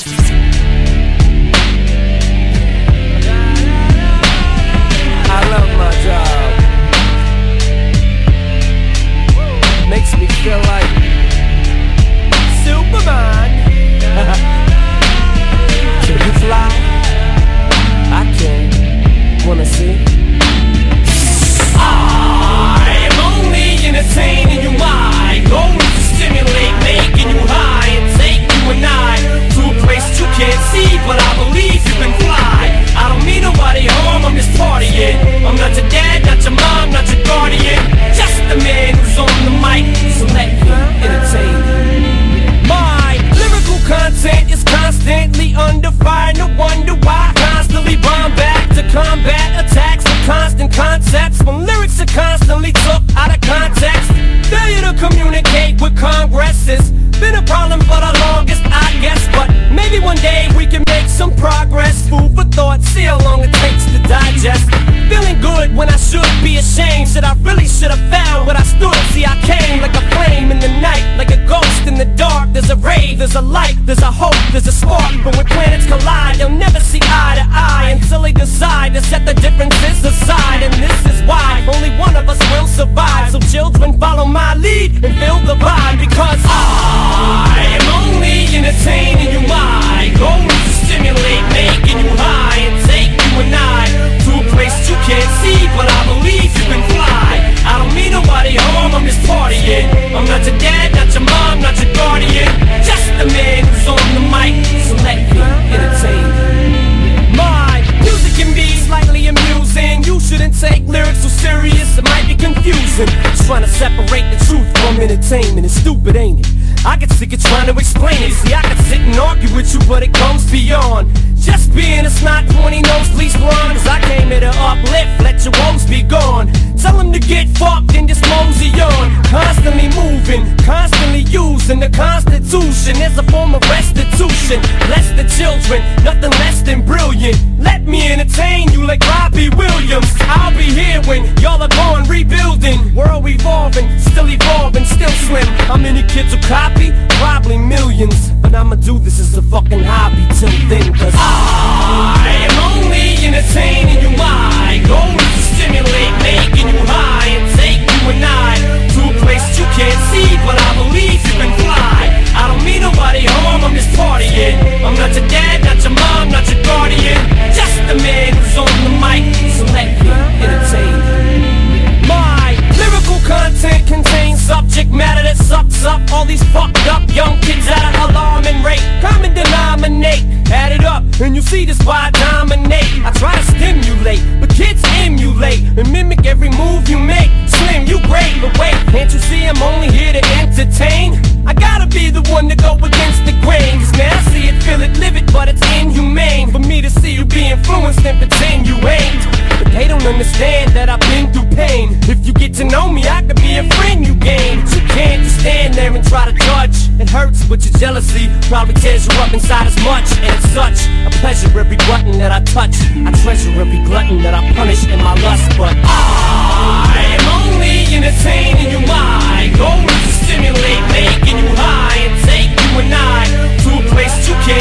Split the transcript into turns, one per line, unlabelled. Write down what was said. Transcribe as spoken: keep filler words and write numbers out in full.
I love my job. Makes me feel like Superman. Can you fly? I can. Wanna see? I am only entertaining you, my goal is to stimulate, making you high, and take you and I to a place you can't see, but I believe you can fly. I don't mean nobody harm, I'm just partying. I'm not your dad, not your mom, not your guardian, just the man who's on the mic, so let me entertain you. My lyrical content is constantly under fire, no wonder why I constantly bomb back to combat attacks with constant concepts. When lyrics are constantly took out of context, failure to communicate with Congress has been a problem for the longest, I guess. But maybe one day we can make some progress. Food for thought, see how long it takes to digest. Feeling good when I should be ashamed. Shit, I really should have found what I stood. See, I came like a flame in the night, like a ghost in the dark. There's a ray, there's a light, there's a hope, there's a spark. But when planets collide, they'll never see eye to eye until they decide to set the differences aside. And this is why only one of us will survive. So children, follow my lead and feel the vibe, because I am only entertaining you. My goal is to stimulate, making you high, and take you and I to a place you can't see, but I believe you can fly. I don't mean nobody harm, I'm just partying. I'm not your dad, not your mom, not your guardian, just the man who's on the mic, so let me entertain you. My music can be slightly amusing. You shouldn't take lyrics so serious, it might be confusing. Trying to separate the truth from entertainment is stupid, ain't it? I get sick of trying to explain it. See, I could sit and argue with you, but it goes beyond just being a snot, pointy nose, please blonde. Cause I came here to uplift, let your woes be gone. Tell them to get fucked and just mosey on. Constantly moving, constantly using the Constitution as a form of restitution. Bless the children, nothing less than brilliant. Let me entertain you like Robbie Williams. I'll be here when y'all are gone, rebuilding. World evolving, still evolving, still slim. How many kids will copy? Probably millions. But I'ma do this as a fucking hobby till then, cause I am only entertaining you. My goal is to stimulate, making you high, and take you and I to a place you can't see, but I believe you can fly. I don't mean nobody harm, I'm just partying. I'm not your dad, not your mom, not your guardian, just the man who's on the mic, so let me entertain you. My lyrical content contains subject matter that sucks up all these fucked up young kids at an alarming rate. Common denominate, add it up, and you see this why I dominate. I try to stimulate, but kids emulate and mimic every move you make. Slim, you great, but wait, can't you see I'm only here to entertain? I gotta be the one to go against the grain, cause man, I see it, feel it, live it, but it's inhumane for me to see you be influenced and pretend you ain't. But they don't understand that I've been through pain. If you get to know me, I could be a friend you gain. But you can't just stand there and try to judge. It hurts, but your jealousy probably tears you up inside as much. And it's such a pleasure every button that I touch. I treasure every glutton that I punish in my lust. But I am only entertaining you. My goal is to stimulate, making you high, and take you and I to a place you can't